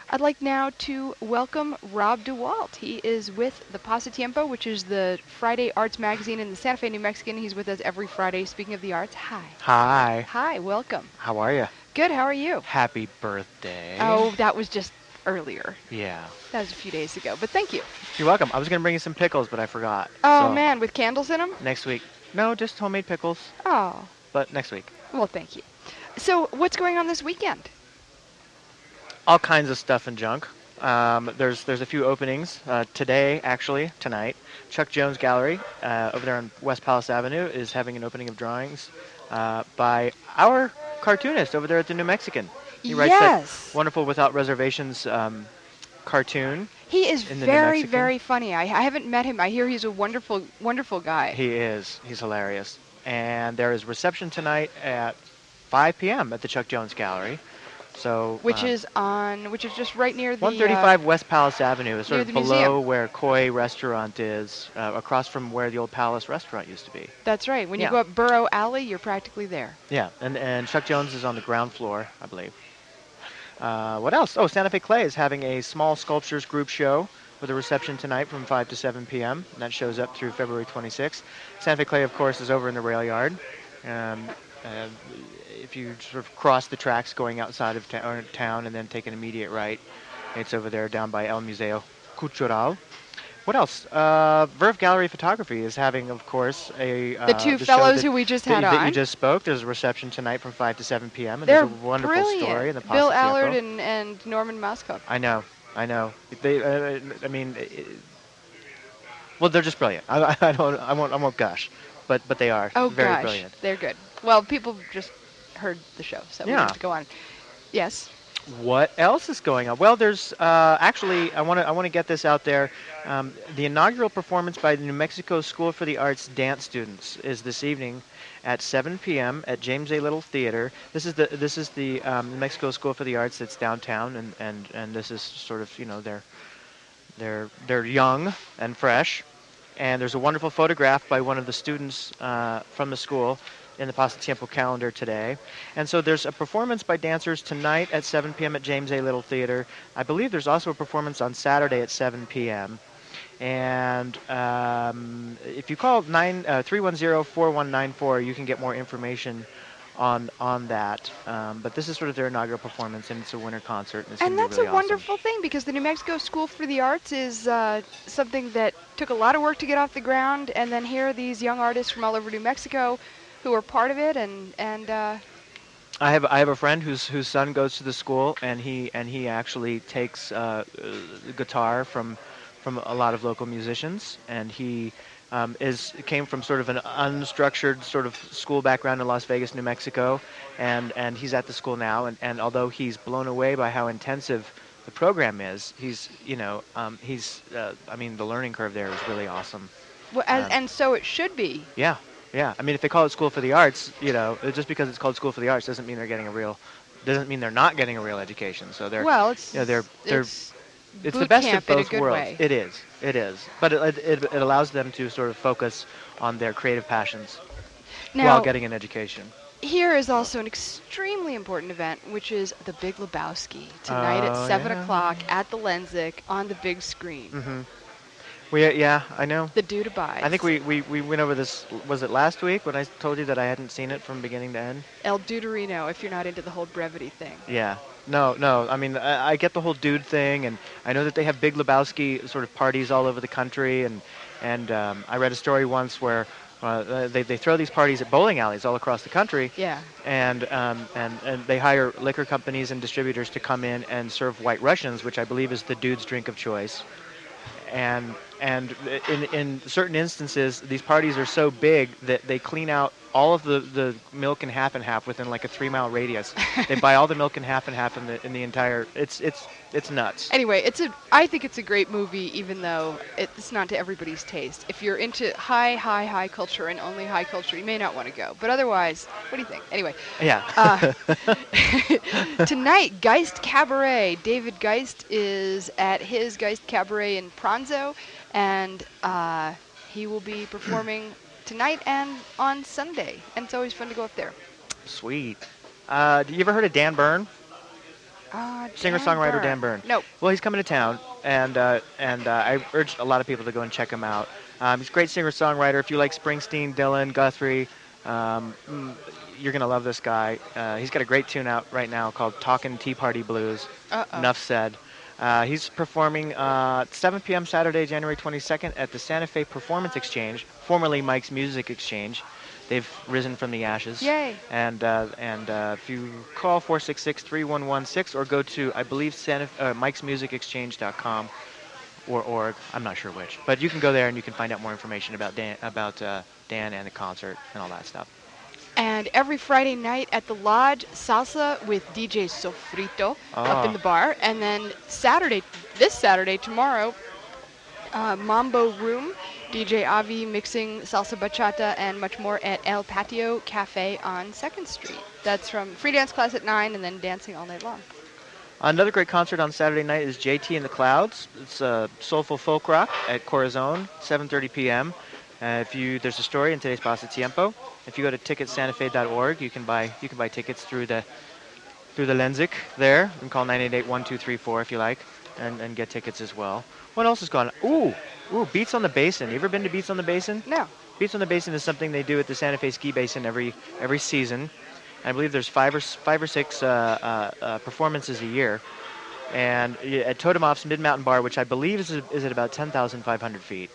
I'd like now to welcome Rob DeWalt. He is with the Pasatiempo, which is the Friday arts magazine in the Santa Fe New Mexican. He's with us every Friday. Speaking of the arts, hi. Hi. Hi, welcome. How are you? Good, how are you? Happy birthday. Oh, that was just earlier. Yeah. That was a few days ago, but thank you. You're welcome. I was going to bring you some pickles, but I forgot. Oh, So, man, with candles in them? next week. No, just homemade pickles, Oh, but next week. well, thank you. So, what's going on this weekend? All kinds of stuff and junk. There's a few openings. Today, actually, tonight, Chuck Jones Gallery over there on West Palace Avenue is having an opening of drawings by our cartoonist over there at the New Mexican. He writes that wonderful Without Reservations cartoon. He is in the New very, Mexican. very funny. I haven't met him. I hear he's a wonderful, wonderful guy. He is. He's hilarious. And there is reception tonight at 5 p.m. at the Chuck Jones Gallery. So Which is just right near the 135 West Palace Avenue is sort near of the below museum. where Koi Restaurant is, across from where the old Palace Restaurant used to be. That's right. When you Yeah. go up Burrow Alley, you're practically there. Yeah, and Chuck Jones is on the ground floor, I believe. What else? Oh, Santa Fe Clay is having a small sculptures group show with a reception tonight from 5 to 7 p.m. And that shows up through February 26th. Santa Fe Clay, of course, is over in the rail yard. Uh, if you sort of cross the tracks going outside of town and then take an immediate right, it's over there down by El Museo Cultural. What else? Verve Gallery Photography is having, of course, The two the fellows show who we just had that on. you just spoke. There's a reception tonight from 5 to 7 p.m. And They're there's a wonderful brilliant. story in the Bill Pasatiempo. Allard and Norman Moscow. I know. They, well, they're just brilliant. I won't gush, but they are very brilliant. They're good. Well, people just heard the show, so we Yeah. have to go on. Yes. What else is going on? Well, there's actually I want to get this out there. The inaugural performance by the New Mexico School for the Arts dance students is this evening at 7 p.m. at James A. Little Theater. This is the New Mexico School for the Arts that's downtown, and this is sort of they're young and fresh. And there's a wonderful photograph by one of the students from the school in the Pasatiempo calendar today. And so there's a performance by dancers tonight at 7 p.m. at James A. Little Theater. I believe there's also a performance on Saturday at 7 p.m. And if you call 310-4194, you can get more information on that. But this is sort of their inaugural performance, and it's a winter concert. And that's really a wonderful thing, because the New Mexico School for the Arts is something that took a lot of work to get off the ground, and then here are these young artists from all over New Mexico who are part of it, and I have a friend whose son goes to the school, and he actually takes guitar from a lot of local musicians, and he came from sort of an unstructured sort of school background in Las Vegas, New Mexico, and he's at the school now, and although he's blown away by how intensive the program is, I mean, the learning curve there is really awesome. well, and so it should be. Yeah. Yeah, I mean, if they call it School for the Arts, just because it's called School for the Arts doesn't mean doesn't mean they're not getting a real education. So they're, Well, it's they're it's the boot best of camp in a both good worlds. way. It is, but it allows them to sort of focus on their creative passions Now, while getting an education. here is also an extremely important event, which is The Big Lebowski, tonight at 7 o'clock at the Lensic on the big screen. Mm-hmm. I know. The Dude Abides. I think we went over this. Was it last week when I told you that I hadn't seen it from beginning to end? El Duderino, if you're not into the whole brevity thing. Yeah. No. I mean, I get the whole dude thing, and I know that they have Big Lebowski sort of parties all over the country, and I read a story once where they throw these parties at bowling alleys all across the country. Yeah. And they hire liquor companies and distributors to come in and serve White Russians, which I believe is the dude's drink of choice. And in certain instances, these parties are so big that they clean out all of the milk in half within like a 3-mile radius. They buy all the milk in half in the entire. It's nuts. Anyway, I think it's a great movie, even though it's not to everybody's taste. If you're into high culture and only high culture, you may not want to go. But otherwise, what do you think? Anyway. Yeah. Tonight, Geist Cabaret. David Geist is at his Geist Cabaret in Pronzo, and he will be performing tonight and on Sunday. And it's always fun to go up there. Sweet. You ever heard of Dan Byrne? Singer-songwriter Dan Byrne. Nope. Well, he's coming to town, and I urge a lot of people to go and check him out. He's a great singer-songwriter. If you like Springsteen, Dylan, Guthrie, you're going to love this guy. He's got a great tune out right now called Talkin' Tea Party Blues. Enough said. He's performing 7 p.m. Saturday, January 22nd at the Santa Fe Performance Exchange, formerly Mike's Music Exchange. They've risen from the ashes. Yay. And if you call 466-3116 or go to, I believe, mikesmusicexchange.com or org, I'm not sure which. But you can go there and you can find out more information about Dan and the concert and all that stuff. And every Friday night at the Lodge, salsa with DJ Sofrito up in the bar. And then this Saturday, tomorrow, Mambo Room, DJ Avi mixing salsa bachata and much more at El Patio Cafe on 2nd Street. That's from free dance class at 9 and then dancing all night long. Another great concert on Saturday night is JT and the Clouds. It's soulful folk rock at Corazon, 7:30 p.m. There's a story in today's Pasa Tiempo. If you go to ticketsantafe.org, you can buy tickets through the Lenzik there. You can call 988-1234 if you like, and get tickets as well. What else is going on? Ooh, Beats on the Basin. You ever been to Beats on the Basin? No. Beats on the Basin is something they do at the Santa Fe Ski Basin every season. I believe there's five or six performances a year. And at Totemoff's Mid-Mountain Bar, which I believe is at about 10,500 feet,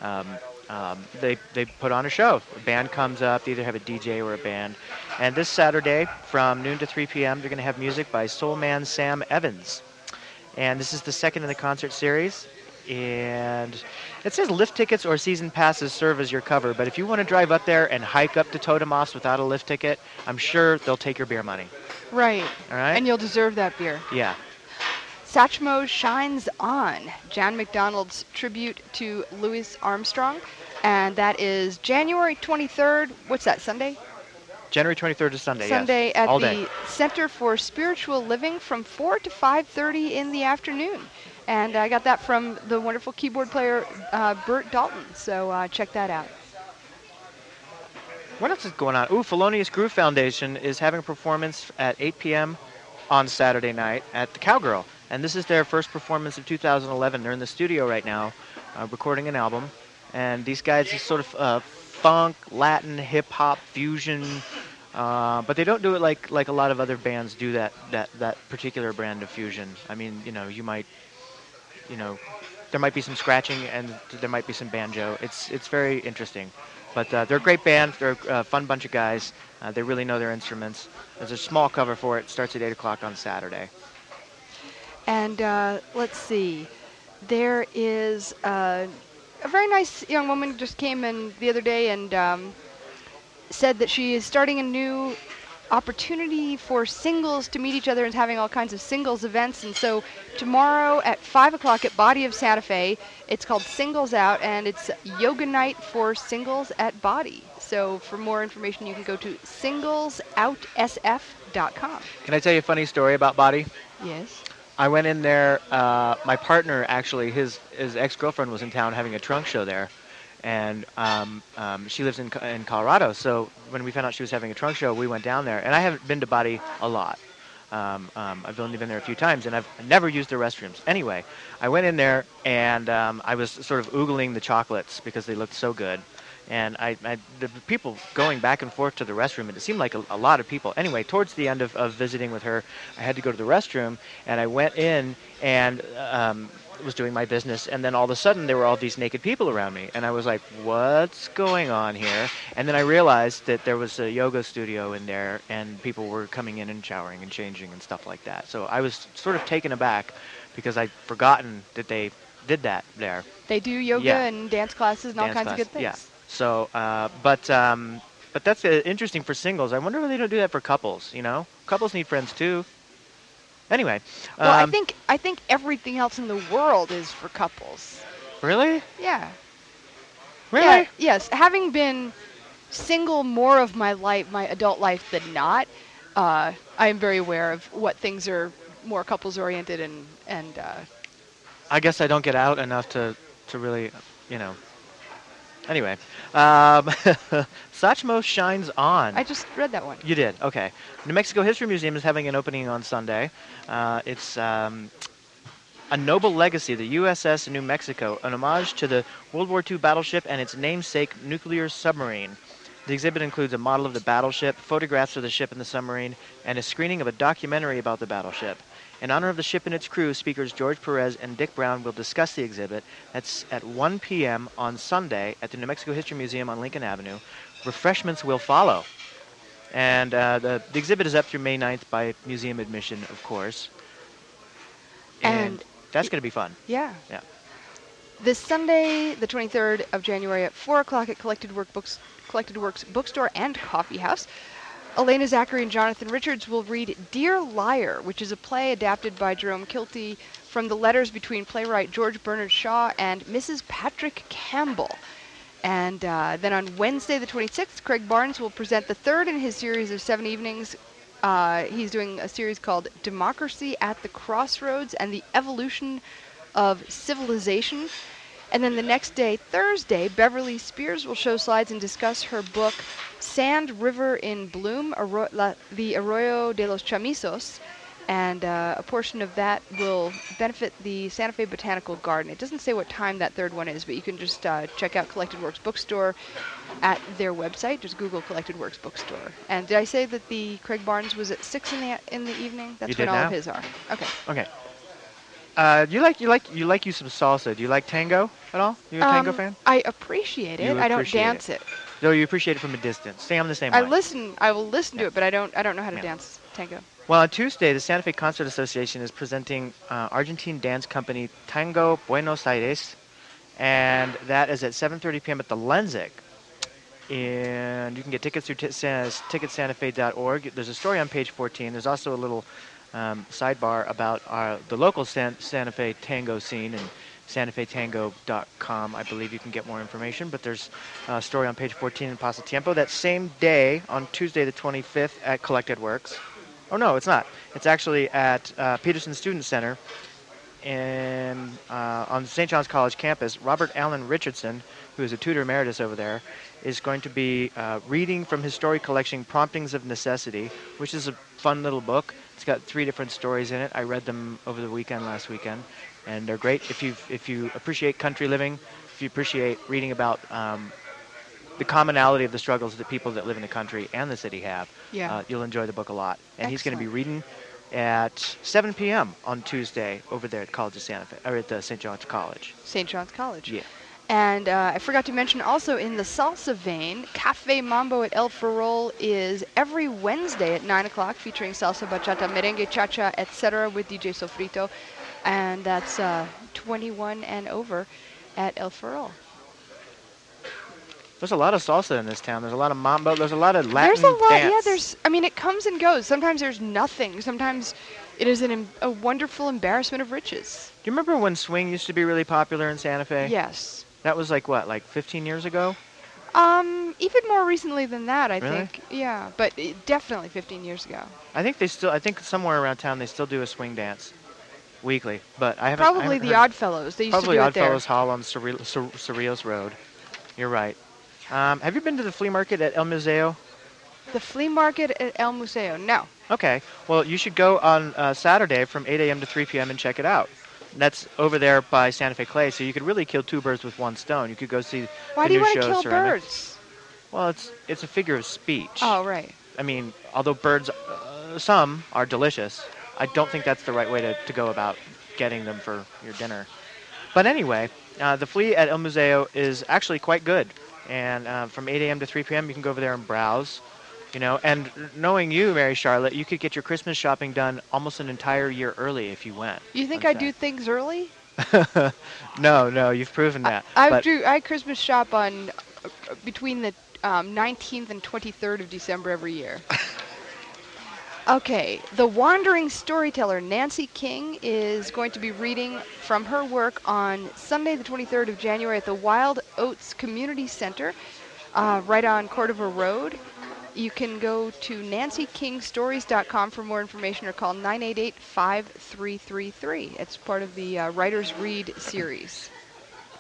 they put on a show. A band comes up, they either have a DJ or a band. And this Saturday, from noon to 3 p.m., they're going to have music by soul man Sam Evans. And this is the second in the concert series. And it says lift tickets or season passes serve as your cover. But if you want to drive up there and hike up to Totemoff's without a lift ticket, I'm sure they'll take your beer money. Right. All right? And you'll deserve that beer. Yeah. Satchmo Shines On, Jan McDonald's tribute to Louis Armstrong. And that is January 23rd. What's that, Sunday? January 23rd is Sunday, Sunday yes. At all the day. Center for Spiritual Living from 4 to 5:30 in the afternoon. And I got that from the wonderful keyboard player, Bert Dalton. So check that out. What else is going on? Felonious Groove Foundation is having a performance at 8 p.m. on Saturday night at the Cowgirl. And this is their first performance of 2011. They're in the studio right now recording an album. And these guys is sort of funk, Latin, hip-hop, fusion. But they don't do it like a lot of other bands do that particular brand of fusion. I mean, there might be some scratching and there might be some banjo. It's very interesting. But they're a great band. They're a fun bunch of guys. They really know their instruments. There's a small cover for it. It starts at 8 o'clock on Saturday. And let's see. There is a very nice young woman just came in the other day and said that she is starting a new opportunity for singles to meet each other and having all kinds of singles events. And so tomorrow at 5 o'clock at Body of Santa Fe, it's called Singles Out, and it's yoga night for singles at Body. So for more information, you can go to singlesoutsf.com. Can I tell you a funny story about Body? Yes. I went in there. My partner, actually, his ex-girlfriend was in town having a trunk show there. And she lives in Colorado, so when we found out she was having a trunk show, we went down there. And I haven't been to Body a lot. I've only been there a few times, and I've never used their restrooms. Anyway, I went in there, and I was sort of oogling the chocolates because they looked so good. And the people going back and forth to the restroom, and it seemed like a lot of people. Anyway, towards the end of visiting with her, I had to go to the restroom, and I went in and was doing my business, and then all of a sudden there were all these naked people around me, and I was like, what's going on here? And then I realized that there was a yoga studio in there, and people were coming in and showering and changing and stuff like that. So I was sort of taken aback because I'd forgotten that they did that there. They do yoga and dance classes and all kinds of good things. Yeah. So, but that's interesting for singles. I wonder why they don't do that for couples. Couples need friends too. Anyway. Well, I think everything else in the world is for couples. Really? Yeah. Really? Yeah, yes. Having been single more of my life, my adult life than not, I am very aware of what things are more couples oriented and. I guess I don't get out enough to really, Anyway, Satchmo shines on. I just read that one. You did, okay. New Mexico History Museum is having an opening on Sunday. It's A Noble Legacy, the USS New Mexico, an homage to the World War II battleship and its namesake nuclear submarine. The exhibit includes a model of the battleship, photographs of the ship and the submarine, and a screening of a documentary about the battleship. In honor of the ship and its crew, speakers George Perez and Dick Brown will discuss the exhibit. That's at 1 p.m. on Sunday at the New Mexico History Museum on Lincoln Avenue. Refreshments will follow. And the exhibit is up through May 9th by museum admission, of course. And that's going to be fun. Yeah. Yeah. This Sunday, the 23rd of January at 4 o'clock at Collected Works Bookstore and Coffee House, Elena Zachary and Jonathan Richards will read Dear Liar, which is a play adapted by Jerome Kilty from the letters between playwright George Bernard Shaw and Mrs. Patrick Campbell. And then on Wednesday, the 26th, Craig Barnes will present the third in his series of 7 evenings. He's doing a series called Democracy at the Crossroads and the Evolution of Civilization. And then the next day, Thursday, Beverly Spears will show slides and discuss her book, Sand River in Bloom, The Arroyo de los Chamisos. And a portion of that will benefit the Santa Fe Botanical Garden. It doesn't say what time that third one is, but you can just check out Collected Works Bookstore at their website. Just Google Collected Works Bookstore. And did I say that the Craig Barnes was at 6 in the evening? That's when all of his are. Okay. Okay. You like some salsa. Do you like tango at all? You a tango fan? I appreciate it. I don't dance it. No, you appreciate it from a distance. See, I'm the same way. I will listen to it, but I don't know how to dance tango. Well, on Tuesday, the Santa Fe Concert Association is presenting Argentine dance company Tango Buenos Aires, and that is at 7:30 p.m. at the Lenzik. And you can get tickets through ticketsantafe.org. There's a story on page 14. There's also a little sidebar about the local Santa Fe tango scene, and santafetango.com. I believe you can get more information, but there's a story on page 14 in Pasatiempo. That same day, on Tuesday the 25th at Collected Works. Oh, no, it's not. It's actually at Peterson Student Center on St. John's College campus. Robert Allen Richardson, who is a tutor emeritus over there, is going to be reading from his story collection, Promptings of Necessity, which is a fun little book. It's got 3 different stories in it. I read them over the last weekend, and they're great. If you appreciate country living, if you appreciate reading about the commonality of the struggles that people that live in the country and the city have, you'll enjoy the book a lot. And he's going to be reading at 7 p.m. on Tuesday over there at College of Santa Fe, or at the St. John's College. St. John's College. Yeah. And I forgot to mention also in the salsa vein, Cafe Mambo at El Ferrol is every Wednesday at 9 o'clock, featuring salsa, bachata, merengue, cha-cha, etc. with DJ Sofrito. And that's 21 and over at El Ferrol. There's a lot of salsa in this town. There's a lot of mambo. There's a lot of Latin There's a lot, dance. yeah, it comes and goes. Sometimes there's nothing. Sometimes it is a wonderful embarrassment of riches. Do you remember when swing used to be really popular in Santa Fe? Yes. That was like 15 years ago? Even more recently than that, I Really? think. Yeah, but definitely 15 years ago. I think somewhere around town they still do a swing dance weekly, but I haven't. Probably the Oddfellows. They used to do it there. Probably Oddfellows Hall on Cerrillos Road. You're right. Have you been to the flea market at El Museo? The flea market at El Museo? No. Okay. Well, you should go on Saturday from 8 a.m. to 3 p.m. and check it out. That's over there by Santa Fe Clay, so you could really kill 2 birds with 1 stone. You could go see Why the do you new want to shows kill around there. birds? Well, it's a figure of speech. Oh, right. I mean, although birds, some are delicious, I don't think that's the right way to go about getting them for your dinner. But anyway, the flea at El Museo is actually quite good. And from 8 a.m. to 3 p.m., you can go over there and browse. And knowing you, Mary Charlotte, you could get your Christmas shopping done almost an entire year early if you went. You think I do things early? No, you've proven that. I Christmas shop on between the 19th and 23rd of December every year. Okay, the wandering storyteller Nancy King is going to be reading from her work on Sunday, the 23rd of January at the Wild Oats Community Center, right on Cordova Road. You can go to nancykingstories.com for more information or call 988-5333. It's part of the Writers Read series.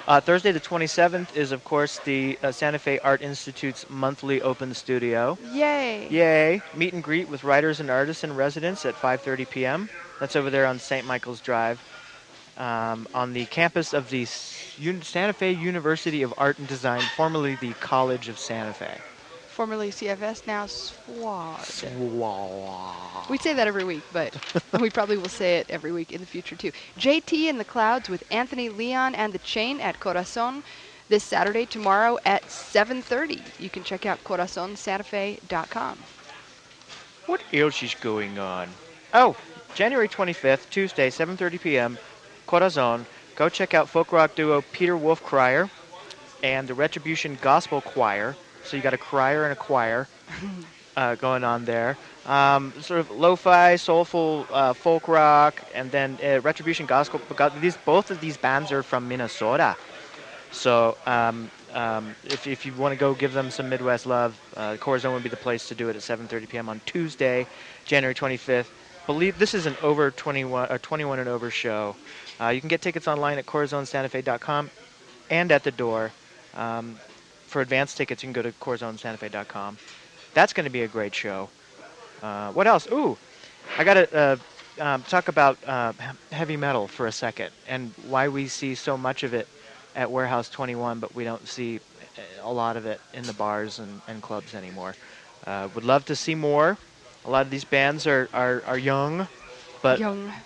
Thursday the 27th is, of course, the Santa Fe Art Institute's monthly open studio. Yay! Yay! Meet and greet with writers and artists in residence at 5:30 p.m. That's over there on St. Michael's Drive, on the campus of the Santa Fe University of Art and Design, formerly the College of Santa Fe. Formerly CFS, now SWAD. Swah. We say that every week, but we probably will say it every week in the future too. JT in the Clouds with Anthony Leon and the Chain at Corazon this Saturday, tomorrow at 7:30. You can check out corazonsantafe.com. What else is going on? Oh, January 25th, Tuesday, 7:30 p.m., Corazon. Go check out folk rock duo Peter Wolf Crier and the Retribution Gospel Choir. So you got a crier and a choir going on there. Sort of lo-fi, soulful folk rock, and then Retribution Gospel. Both of these bands are from Minnesota. So if you want to go give them some Midwest love, Corazon would be the place to do it at 7:30 p.m. on Tuesday, January 25th. Believe this is an over 21 or 21 and over show. You can get tickets online at corazonsantafe.com and at the door. For advance tickets, you can go to corazonsantafe.com. That's going to be a great show. What else? Ooh, I got to talk about heavy metal for a second and why we see so much of it at Warehouse 21, but we don't see a lot of it in the bars and clubs anymore. Would love to see more. A lot of these bands are young, but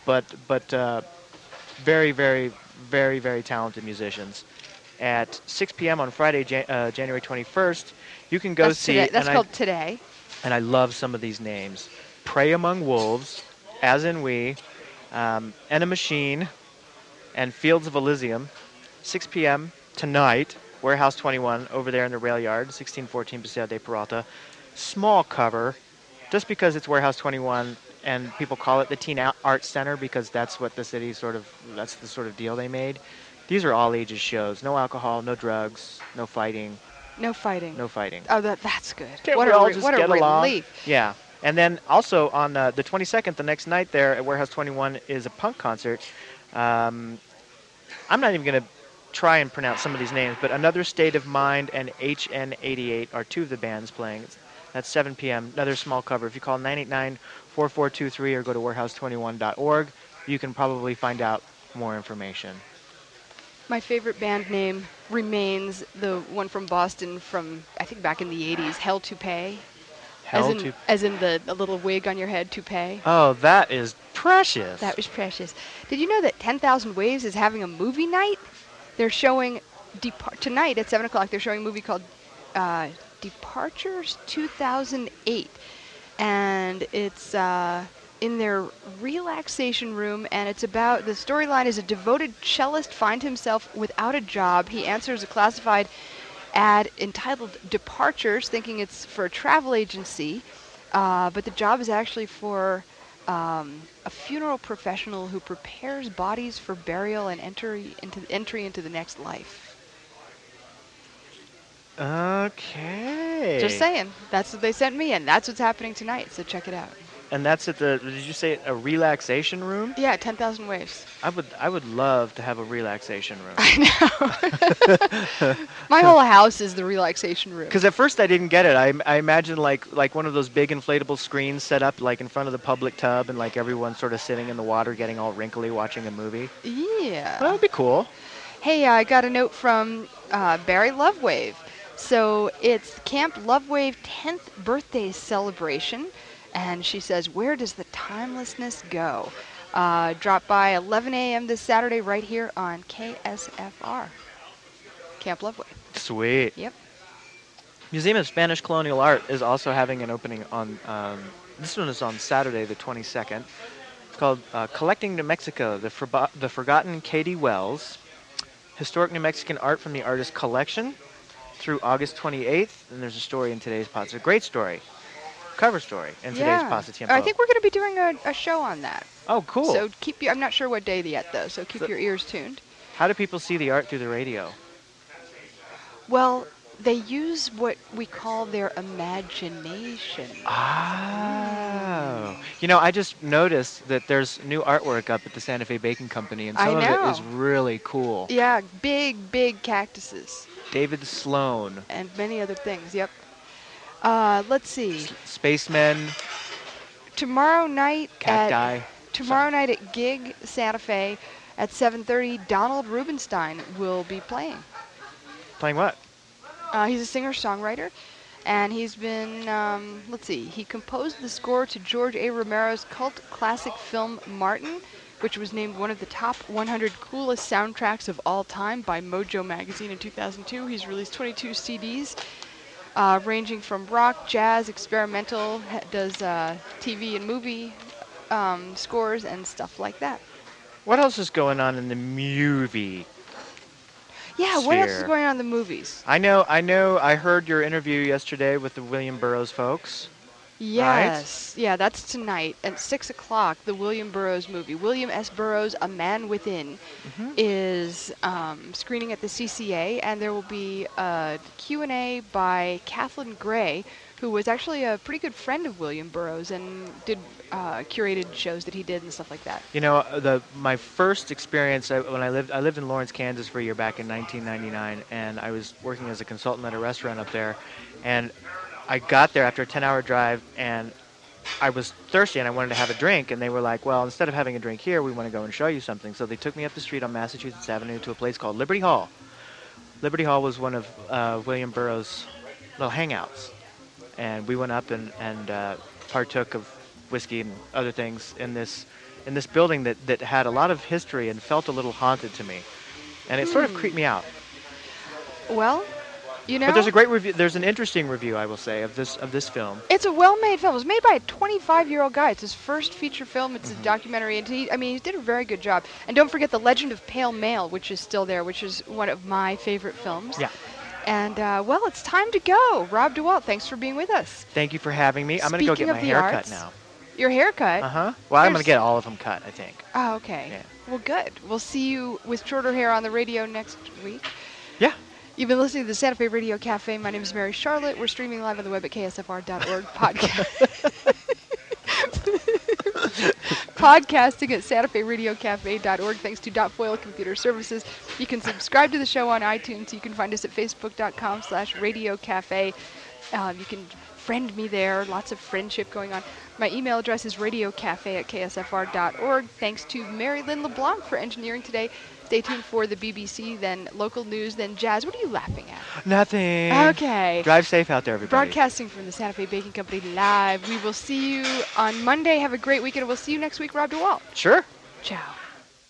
very, very, very, very talented musicians. At 6 p.m. on Friday, January 21st, you can go see... Today. That's called Today. And I love some of these names. Prey Among Wolves, As In We, Machine, and Fields of Elysium. 6 p.m. tonight, Warehouse 21, over there in the rail yard, 1614 Paseo de Peralta. Small cover, just because it's Warehouse 21, and people call it the Teen Art Center because that's what the city that's the sort of deal they made. These are all ages shows. No alcohol, no drugs, no fighting. No fighting. No fighting. Oh, that's good. Can't what we a, all re- just what get a along? relief. Yeah. And then also on the 22nd, the next night there at Warehouse 21 is a punk concert. I'm not even going to try and pronounce some of these names, but Another State of Mind and HN88 are two of the bands playing. That's 7 p.m. Another small cover. If you call 989-4423 or go to warehouse21.org, you can probably find out more information. My favorite band name remains the one from Boston from, I think, back in the 80s, Hell to Pay. As in the little wig on your head, toupee. Oh, that is precious. That was precious. Did you know that 10,000 Waves is having a movie night? They're showing, tonight at 7 o'clock, they're showing a movie called Departures 2008. And it's in their relaxation room, and it's about, the storyline is a devoted cellist finds himself without a job. He answers a classified ad entitled Departures, thinking it's for a travel agency, but the job is actually for a funeral professional who prepares bodies for burial and entry into the next life. Okay. Just saying. That's what they sent me, and that's what's happening tonight, so check it out. And that's at did you say a relaxation room? Yeah, 10,000 Waves. I would love to have a relaxation room. I know. My whole house is the relaxation room. Because at first I didn't get it. I imagined like one of those big inflatable screens set up like in front of the public tub and like everyone sort of sitting in the water getting all wrinkly watching a movie. Yeah. Well, that would be cool. Hey, I got a note from Barry Lovewave. So it's Camp Lovewave 10th birthday celebration. And she says, where does the timelessness go? Drop by 11 a.m. this Saturday right here on KSFR. Camp Lovewave. Sweet. Yep. Museum of Spanish Colonial Art is also having an opening on, this one is on Saturday the 22nd. It's called Collecting New Mexico, the Forgotten Katie Wells. Historic New Mexican art from the artist collection through August 28th. And there's a story in today's pod. It's a great story. Cover story in today's Pasa Tiempo. I think we're going to be doing a show on that. Oh, cool. So I'm not sure what day yet, though, so keep your ears tuned. How do people see the art through the radio? Well, They use what we call their imagination. Oh. You know, I just noticed that there's new artwork up at the Santa Fe Baking Company, and I some of it is know. really cool. Yeah, big cactuses David Sloan, and many other things. Yep. Let's see. Spacemen, Tomorrow night cacti. at Gig Santa Fe at 7:30, Donald Rubinstein will be playing. Playing what? He's a singer-songwriter, and he's been, let's see, he composed the score to George A. Romero's cult classic film Martin, which was named one of the top 100 coolest soundtracks of all time by Mojo Magazine in 2002. He's released 22 CDs, ranging from rock, jazz, experimental, does TV and movie scores and stuff like that. What else is going on in the movie? Yeah, what else is sphere? going on in the movies? I know. I heard your interview yesterday with the William Burroughs folks. Yes. Yeah, that's tonight at 6 o'clock, the William Burroughs movie. William S. Burroughs, A Man Within, is screening at the CCA, and there will be a Q&A by Kathleen Gray, who was actually a pretty good friend of William Burroughs and did curated shows that he did and stuff like that. You know, my first experience when I lived in Lawrence, Kansas for a year back in 1999, and I was working as a consultant at a restaurant up there, and I got there after a 10-hour drive, and I was thirsty and I wanted to have a drink, and they were like, well, instead of having a drink here, we want to go and show you something. So they took me up the street on Massachusetts Avenue to a place called Liberty Hall. Liberty Hall was one of William Burroughs' little hangouts, and we went up and partook of whiskey and other things in this building that had a lot of history and felt a little haunted to me, and it sort of creeped me out. Well, you know, But there's a great review. There's an interesting review, I will say, of this film. it's a well-made film. It was made by a 25-year-old guy. It's his first feature film. It's a documentary, and he did a very good job. And don't forget The Legend of Pale Male, which is still there, which is one of my favorite films. Yeah. And, well, it's time to go. Rob DeWalt, thanks for being with us. Thank you for having me. I'm going to go Speaking get of my the hair arts, cut now. Your haircut? Uh-huh. Well, I'm going There's- to get all of them cut, I think. Oh, okay. Yeah. Well, good. We'll see you with shorter hair on the radio next week. Yeah. You've been listening to the Santa Fe Radio Cafe. My name is Mary Charlotte. We're streaming live on the web at ksfr.org. Podcasting at santaferadiocafe.org. Thanks to Dot Foil Computer Services. You can subscribe to the show on iTunes. You can find us at facebook.com/radiocafe. You can friend me there. Lots of friendship going on. My email address is radiocafe@ksfr.org. Thanks to Mary Lynn LeBlanc for engineering today. Stay tuned for the BBC, then local news, then jazz. What are you laughing at? Nothing. Okay. Drive safe out there, everybody. Broadcasting from the Santa Fe Baking Company live. We will see you on Monday. Have a great weekend. We'll see you next week, Rob DeWalt. Sure. Ciao.